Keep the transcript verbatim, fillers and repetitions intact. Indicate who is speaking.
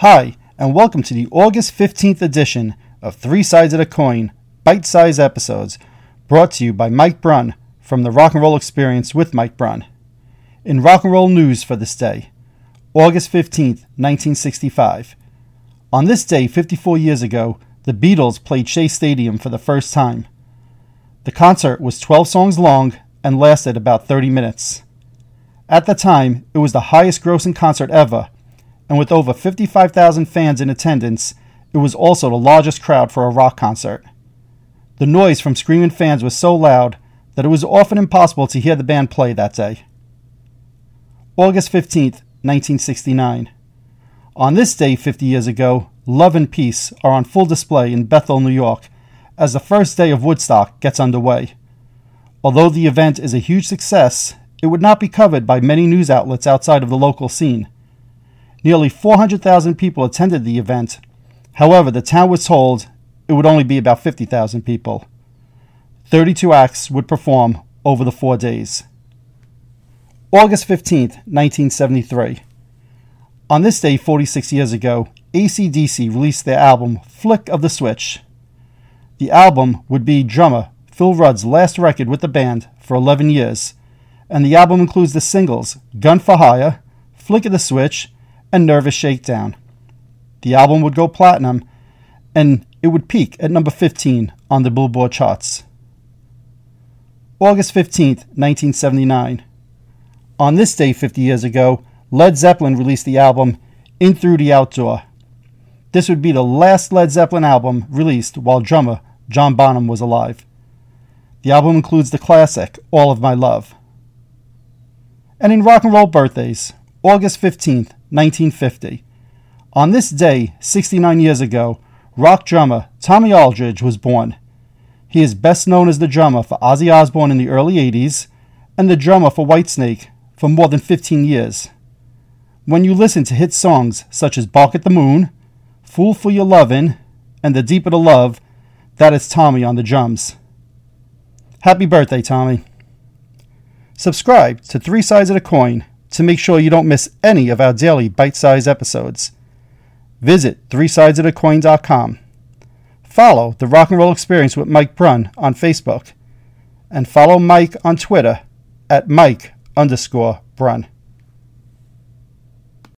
Speaker 1: Hi, and welcome to the August fifteenth edition of Three Sides of the Coin, bite-sized episodes, brought to you by Mike Brunn from the Rock and Roll Experience with Mike Brunn. In rock and roll news for this day, August fifteenth, nineteen sixty-five. On this day, fifty-four years ago, the Beatles played Shea Stadium for the first time. The concert was twelve songs long and lasted about thirty minutes. At the time, it was the highest-grossing concert ever, and with over fifty-five thousand fans in attendance, it was also the largest crowd for a rock concert. The noise from screaming fans was so loud that it was often impossible to hear the band play that day. August fifteenth, nineteen sixty-nine. On this day fifty years ago, Love and Peace are on full display in Bethel, New York, as the first day of Woodstock gets underway. Although the event is a huge success, it would not be covered by many news outlets outside of the local scene. Nearly four hundred thousand people attended the event. However, the town was told it would only be about fifty thousand people. thirty-two acts would perform over the four days. August fifteenth, nineteen seventy-three. On this day, forty-six years ago, A C D C released their album, Flick of the Switch. The album would be drummer Phil Rudd's last record with the band for eleven years, and the album includes the singles Gun for Hire, Flick of the Switch, and Nervous Shakedown. The album would go platinum, and it would peak at number fifteen on the Billboard charts. August fifteenth, nineteen seventy-nine. On this day fifty years ago, Led Zeppelin released the album In Through the Outdoor. This would be the last Led Zeppelin album released while drummer John Bonham was alive. The album includes the classic All of My Love. And in rock and roll birthdays, August fifteenth, nineteen fifty. On this day, sixty-nine years ago, rock drummer Tommy Aldridge was born. He is best known as the drummer for Ozzy Osbourne in the early eighties and the drummer for Whitesnake for more than fifteen years. When you listen to hit songs such as Bark at the Moon, Fool for Your Lovin', and The Deeper the Love, that is Tommy on the drums. Happy birthday, Tommy. Subscribe to Three Sides of the Coin to make sure you don't miss any of our daily bite-sized episodes. Visit three sides of the coin dot com. Follow the Rock and Roll Experience with Mike Brunn on Facebook. And follow Mike on Twitter at Mike underscore Brunn.